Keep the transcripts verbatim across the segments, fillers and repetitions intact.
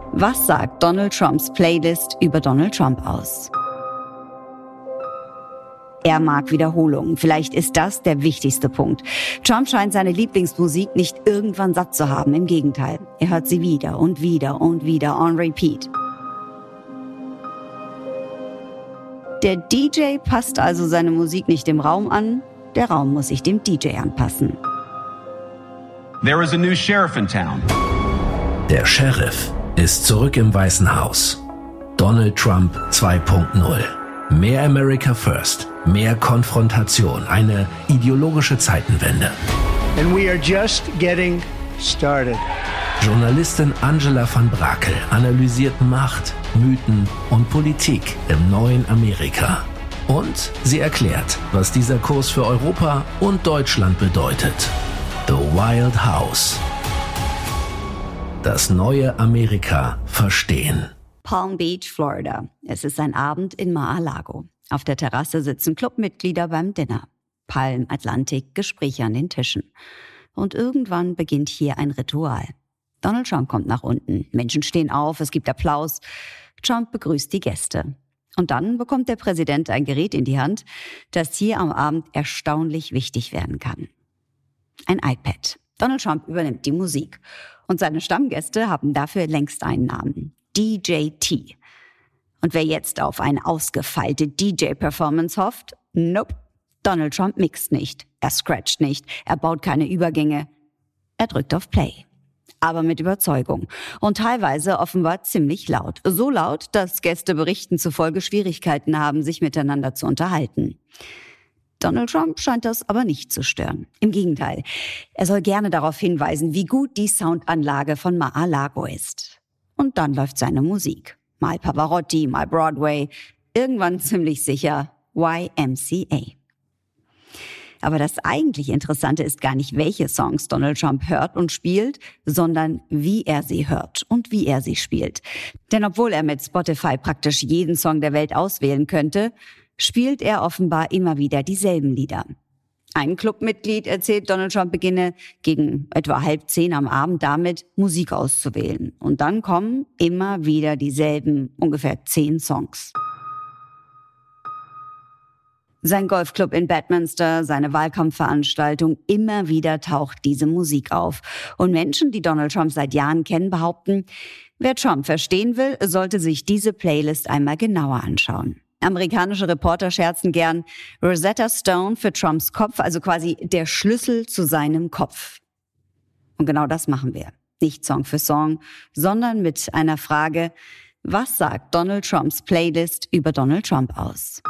Was sagt Donald Trumps Playlist über Donald Trump aus? Er mag Wiederholungen. Vielleicht ist das der wichtigste Punkt. Trump scheint seine Lieblingsmusik nicht irgendwann satt zu haben. Im Gegenteil, er hört sie wieder und wieder und wieder on repeat. Der D J passt also seine Musik nicht dem Raum an, der Raum muss sich dem D J anpassen. There is a new sheriff in town. Der Sheriff ist zurück im Weißen Haus. Donald Trump zwei Punkt null. Mehr America First, mehr Konfrontation, eine ideologische Zeitenwende. And we are just getting started. Journalistin Angela van Brakel analysiert Macht, Mythen und Politik im neuen Amerika. Und sie erklärt, was dieser Kurs für Europa und Deutschland bedeutet. The Wild House. Das neue Amerika verstehen. Palm Beach, Florida. Es ist ein Abend in Mar-a-Lago. Auf der Terrasse sitzen Clubmitglieder beim Dinner. Palm, Atlantik, Gespräche an den Tischen. Und irgendwann beginnt hier ein Ritual. Donald Trump kommt nach unten. Menschen stehen auf, es gibt Applaus. Trump begrüßt die Gäste. Und dann bekommt der Präsident ein Gerät in die Hand, das hier am Abend erstaunlich wichtig werden kann. Ein iPad. Donald Trump übernimmt die Musik. Und seine Stammgäste haben dafür längst einen Namen. D J T. Und wer jetzt auf eine ausgefeilte D J-Performance hofft? Nope. Donald Trump mixt nicht. Er scratcht nicht. Er baut keine Übergänge. Er drückt auf Play. Aber mit Überzeugung. Und teilweise offenbar ziemlich laut. So laut, dass Gäste berichten zufolge Schwierigkeiten haben, sich miteinander zu unterhalten. Donald Trump scheint das aber nicht zu stören. Im Gegenteil. Er soll gerne darauf hinweisen, wie gut die Soundanlage von Mar-a-Lago ist. Und dann läuft seine Musik. Mal Pavarotti, mal Broadway. Irgendwann ziemlich sicher Y M C A. Aber das eigentlich Interessante ist gar nicht, welche Songs Donald Trump hört und spielt, sondern wie er sie hört und wie er sie spielt. Denn obwohl er mit Spotify praktisch jeden Song der Welt auswählen könnte, spielt er offenbar immer wieder dieselben Lieder. Ein Clubmitglied erzählt, Donald Trump beginne gegen etwa halb zehn am Abend damit, Musik auszuwählen. Und dann kommen immer wieder dieselben ungefähr zehn Songs. Sein Golfclub in Bedminster, seine Wahlkampfveranstaltung, immer wieder taucht diese Musik auf. Und Menschen, die Donald Trump seit Jahren kennen, behaupten, wer Trump verstehen will, sollte sich diese Playlist einmal genauer anschauen. Amerikanische Reporter scherzen gern, Rosetta Stone für Trumps Kopf, also quasi der Schlüssel zu seinem Kopf. Und genau das machen wir. Nicht Song für Song, sondern mit einer Frage, was sagt Donald Trumps Playlist über Donald Trump aus?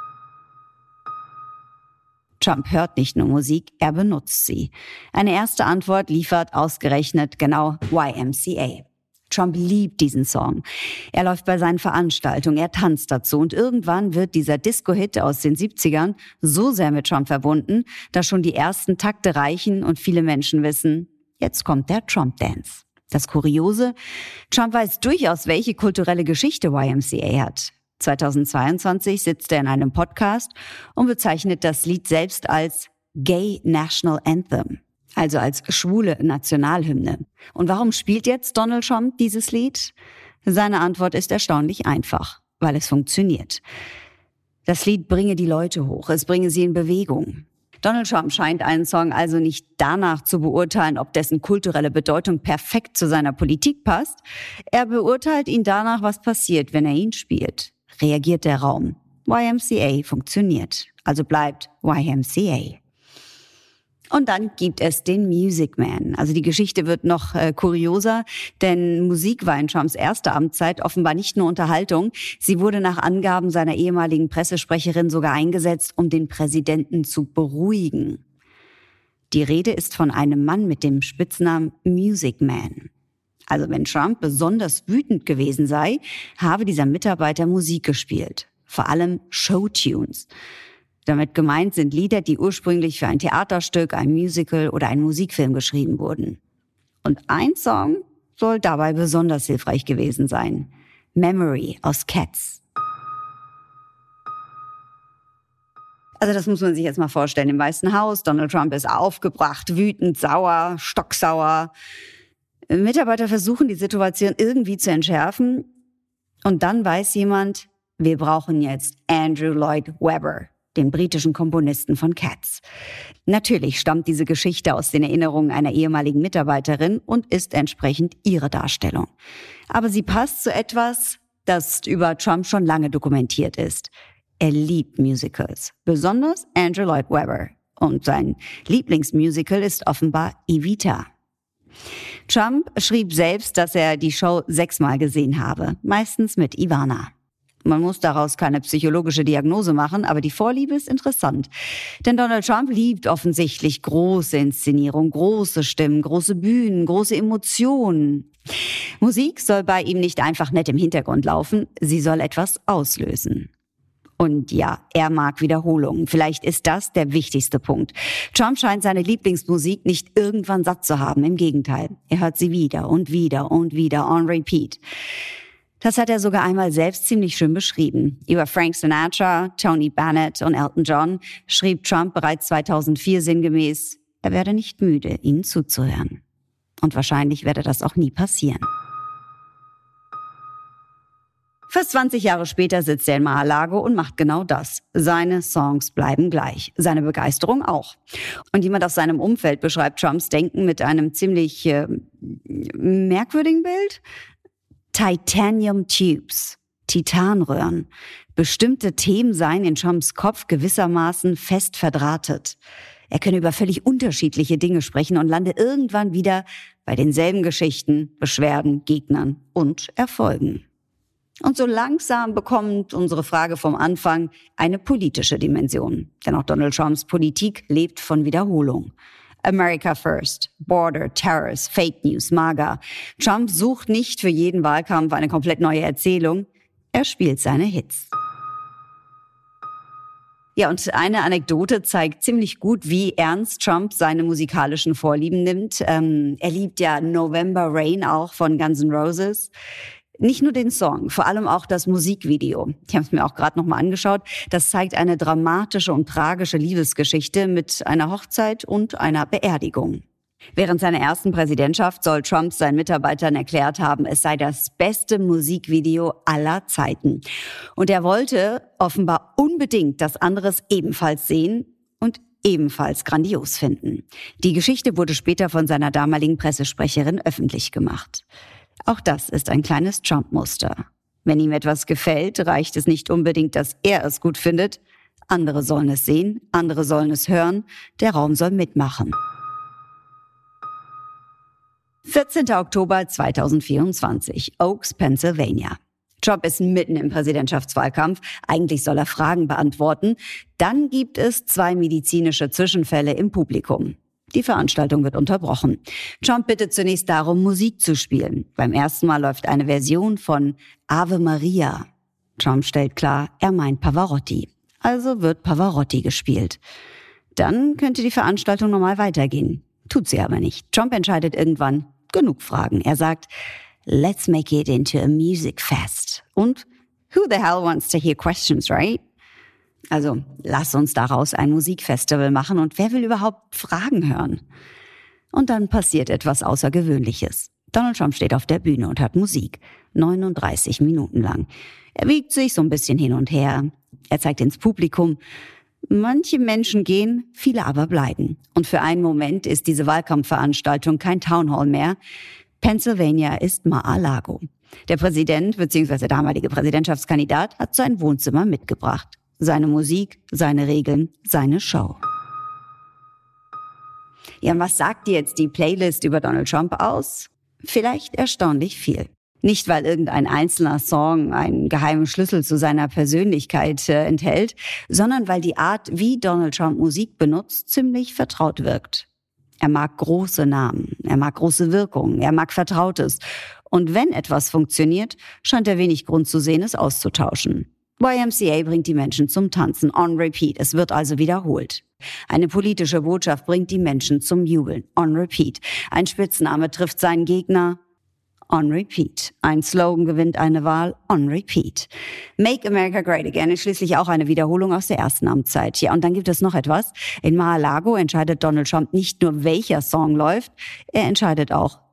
Trump hört nicht nur Musik, er benutzt sie. Eine erste Antwort liefert ausgerechnet genau Y M C A. Trump liebt diesen Song. Er läuft bei seinen Veranstaltungen, er tanzt dazu und irgendwann wird dieser Disco-Hit aus den siebzigern so sehr mit Trump verbunden, dass schon die ersten Takte reichen und viele Menschen wissen, jetzt kommt der Trump-Dance. Das Kuriose, Trump weiß durchaus, welche kulturelle Geschichte Y M C A hat. zweitausendzweiundzwanzig sitzt er in einem Podcast und bezeichnet das Lied selbst als Gay National Anthem. Also als schwule Nationalhymne. Und warum spielt jetzt Donald Trump dieses Lied? Seine Antwort ist erstaunlich einfach, weil es funktioniert. Das Lied bringe die Leute hoch, es bringe sie in Bewegung. Donald Trump scheint einen Song also nicht danach zu beurteilen, ob dessen kulturelle Bedeutung perfekt zu seiner Politik passt. Er beurteilt ihn danach, was passiert, wenn er ihn spielt. Reagiert der Raum. Y M C A funktioniert, also bleibt Y M C A. Und dann gibt es den Music Man. Also die Geschichte wird noch äh, kurioser, denn Musik war in Trumps erster Amtszeit offenbar nicht nur Unterhaltung. Sie wurde nach Angaben seiner ehemaligen Pressesprecherin sogar eingesetzt, um den Präsidenten zu beruhigen. Die Rede ist von einem Mann mit dem Spitznamen Music Man. Also wenn Trump besonders wütend gewesen sei, habe dieser Mitarbeiter Musik gespielt. Vor allem Showtunes. Damit gemeint sind Lieder, die ursprünglich für ein Theaterstück, ein Musical oder einen Musikfilm geschrieben wurden. Und ein Song soll dabei besonders hilfreich gewesen sein. Memory aus Cats. Also das muss man sich jetzt mal vorstellen. Im Weißen Haus, Donald Trump ist aufgebracht, wütend, sauer, stocksauer. Mitarbeiter versuchen, die Situation irgendwie zu entschärfen. Und dann weiß jemand, wir brauchen jetzt Andrew Lloyd Webber, den britischen Komponisten von Cats. Natürlich stammt diese Geschichte aus den Erinnerungen einer ehemaligen Mitarbeiterin und ist entsprechend ihre Darstellung. Aber sie passt zu etwas, das über Trump schon lange dokumentiert ist. Er liebt Musicals, besonders Andrew Lloyd Webber. Und sein Lieblingsmusical ist offenbar Evita. Trump schrieb selbst, dass er die Show sechsmal gesehen habe, meistens mit Ivana. Man muss daraus keine psychologische Diagnose machen, aber die Vorliebe ist interessant. Denn Donald Trump liebt offensichtlich große Inszenierung, große Stimmen, große Bühnen, große Emotionen. Musik soll bei ihm nicht einfach nett im Hintergrund laufen, sie soll etwas auslösen. Und ja, er mag Wiederholungen. Vielleicht ist das der wichtigste Punkt. Trump scheint seine Lieblingsmusik nicht irgendwann satt zu haben. Im Gegenteil, er hört sie wieder und wieder und wieder on repeat. Das hat er sogar einmal selbst ziemlich schön beschrieben. Über Frank Sinatra, Tony Bennett und Elton John schrieb Trump bereits zweitausendvier sinngemäß, er werde nicht müde, ihnen zuzuhören. Und wahrscheinlich werde das auch nie passieren. Fast zwanzig Jahre später sitzt er in Mar-a-Lago und macht genau das. Seine Songs bleiben gleich, seine Begeisterung auch. Und jemand aus seinem Umfeld beschreibt Trumps Denken mit einem ziemlich äh, merkwürdigen Bild. Titanium Tubes, Titanröhren. Bestimmte Themen seien in Trumps Kopf gewissermaßen fest verdrahtet. Er könne über völlig unterschiedliche Dinge sprechen und lande irgendwann wieder bei denselben Geschichten, Beschwerden, Gegnern und Erfolgen. Und so langsam bekommt unsere Frage vom Anfang eine politische Dimension. Denn auch Donald Trumps Politik lebt von Wiederholung. America First, Border, Terrorists, Fake News, MAGA. Trump sucht nicht für jeden Wahlkampf eine komplett neue Erzählung. Er spielt seine Hits. Ja, und eine Anekdote zeigt ziemlich gut, wie ernst Trump seine musikalischen Vorlieben nimmt. Ähm, er liebt ja November Rain auch von Guns N' Roses. Nicht nur den Song, vor allem auch das Musikvideo. Ich habe es mir auch gerade nochmal angeschaut. Das zeigt eine dramatische und tragische Liebesgeschichte mit einer Hochzeit und einer Beerdigung. Während seiner ersten Präsidentschaft soll Trump seinen Mitarbeitern erklärt haben, es sei das beste Musikvideo aller Zeiten. Und er wollte offenbar unbedingt, dass andere es ebenfalls sehen und ebenfalls grandios finden. Die Geschichte wurde später von seiner damaligen Pressesprecherin öffentlich gemacht. Auch das ist ein kleines Trump-Muster. Wenn ihm etwas gefällt, reicht es nicht unbedingt, dass er es gut findet. Andere sollen es sehen, andere sollen es hören, der Raum soll mitmachen. vierzehnten Oktober zweitausendvierundzwanzig, Oaks, Pennsylvania. Trump ist mitten im Präsidentschaftswahlkampf. Eigentlich soll er Fragen beantworten. Dann gibt es zwei medizinische Zwischenfälle im Publikum. Die Veranstaltung wird unterbrochen. Trump bittet zunächst darum, Musik zu spielen. Beim ersten Mal läuft eine Version von Ave Maria. Trump stellt klar, er meint Pavarotti. Also wird Pavarotti gespielt. Dann könnte die Veranstaltung normal weitergehen. Tut sie aber nicht. Trump entscheidet irgendwann, genug Fragen. Er sagt, let's make it into a music fest. Und who the hell wants to hear questions, right? Also, lass uns daraus ein Musikfestival machen und wer will überhaupt Fragen hören? Und dann passiert etwas Außergewöhnliches. Donald Trump steht auf der Bühne und hört Musik. neununddreißig Minuten lang. Er wiegt sich so ein bisschen hin und her. Er zeigt ins Publikum. Manche Menschen gehen, viele aber bleiben. Und für einen Moment ist diese Wahlkampfveranstaltung kein Townhall mehr. Pennsylvania ist Mar-a-Lago. Der Präsident bzw. damalige Präsidentschaftskandidat hat sein Wohnzimmer mitgebracht. Seine Musik, seine Regeln, seine Show. Ja, und was sagt dir jetzt die Playlist über Donald Trump aus? Vielleicht erstaunlich viel. Nicht, weil irgendein einzelner Song einen geheimen Schlüssel zu seiner Persönlichkeit äh, enthält, sondern weil die Art, wie Donald Trump Musik benutzt, ziemlich vertraut wirkt. Er mag große Namen, er mag große Wirkungen, er mag Vertrautes. Und wenn etwas funktioniert, scheint er wenig Grund zu sehen, es auszutauschen. Y M C A bringt die Menschen zum Tanzen, on repeat. Es wird also wiederholt. Eine politische Botschaft bringt die Menschen zum Jubeln, on repeat. Ein Spitzname trifft seinen Gegner, on repeat. Ein Slogan gewinnt eine Wahl, on repeat. Make America Great Again ist schließlich auch eine Wiederholung aus der ersten Amtszeit. Ja, und dann gibt es noch etwas. In Mar-a-Lago entscheidet Donald Trump nicht nur, welcher Song läuft, er entscheidet auch,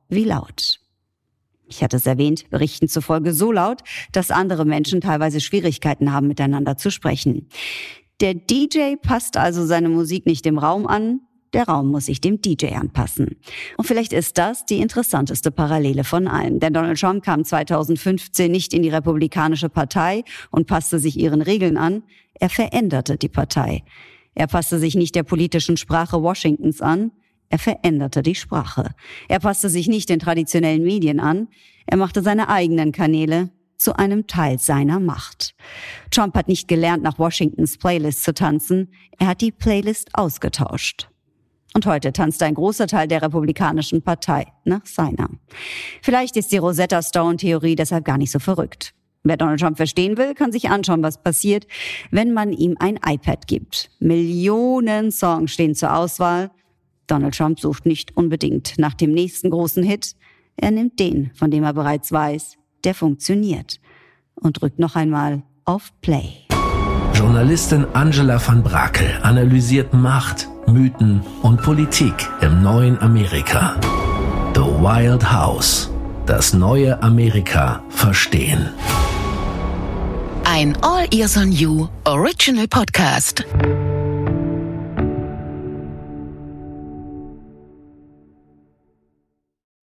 wie laut. Ich hatte es erwähnt, Berichten zufolge so laut, dass andere Menschen teilweise Schwierigkeiten haben, miteinander zu sprechen. Der D J passt also seine Musik nicht dem Raum an, der Raum muss sich dem D J anpassen. Und vielleicht ist das die interessanteste Parallele von allen. Denn Donald Trump kam zweitausendfünfzehn nicht in die Republikanische Partei und passte sich ihren Regeln an, er veränderte die Partei. Er passte sich nicht der politischen Sprache Washingtons an, er veränderte die Sprache. Er passte sich nicht den traditionellen Medien an, er machte seine eigenen Kanäle zu einem Teil seiner Macht. Trump hat nicht gelernt, nach Washingtons Playlist zu tanzen, er hat die Playlist ausgetauscht. Und heute tanzt ein großer Teil der Republikanischen Partei nach seiner. Vielleicht ist die Rosetta Stone-Theorie deshalb gar nicht so verrückt. Wer Donald Trump verstehen will, kann sich anschauen, was passiert, wenn man ihm ein iPad gibt. Millionen Songs stehen zur Auswahl. Donald Trump sucht nicht unbedingt nach dem nächsten großen Hit. Er nimmt den, von dem er bereits weiß, der funktioniert. Und drückt noch einmal auf Play. Journalistin Angela van Brakel analysiert Macht, Mythen und Politik im neuen Amerika. The Wild House. Das neue Amerika verstehen. Ein All Ears on You Original Podcast.